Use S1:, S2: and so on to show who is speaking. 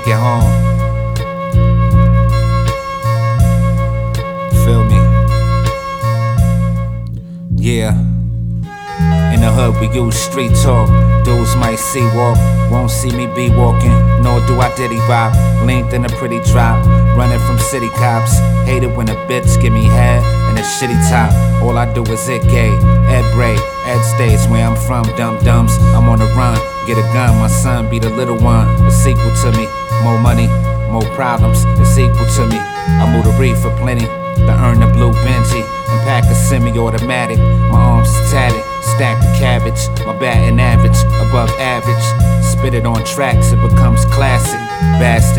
S1: make it home. Feel me? Yeah. In the hood we use street talk. Dudes might see walk, won't see me be walking. Nor do I diddy bop, linked in a pretty drop. Running from city cops, hate it when a bitch give me head and a shitty top. All I do is it gay, Ed Bray, Ed States, where I'm from, dumb dumbs. I'm on the run, get a gun, my son be the little one. The sequel to me, more money, more problems, it's equal to me. I move the reef for plenty, to earn the blue Benji, and pack a semi-automatic. My arms is tatted, stack the cabbage, my batting average, above average. Spit it on tracks, it becomes classic. Bastard.